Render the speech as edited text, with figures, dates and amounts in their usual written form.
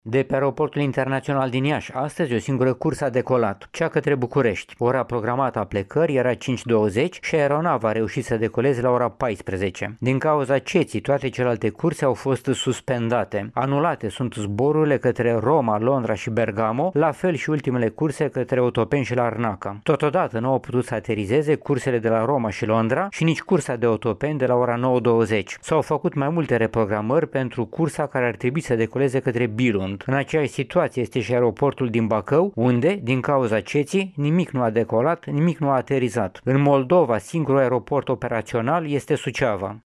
De pe aeroportul internațional din Iași, astăzi o singură cursă a decolat, cea către București. Ora programată a plecării era 5:20 și aeronava a reușit să decoleze la ora 14. Din cauza ceții, toate celelalte curse au fost suspendate. Anulate sunt zborurile către Roma, Londra și Bergamo, la fel și ultimele curse către Otopeni și Larnaca. Totodată nu au putut să aterizeze cursele de la Roma și Londra și nici cursa de Otopeni de la ora 9:20. S-au făcut mai multe reprogramări pentru cursa care ar trebui să decoleze către Billund. În aceeași situație este și aeroportul din Bacău, unde, din cauza ceții, nimic nu a decolat, nimic nu a aterizat. În Moldova, singurul aeroport operațional este Suceava.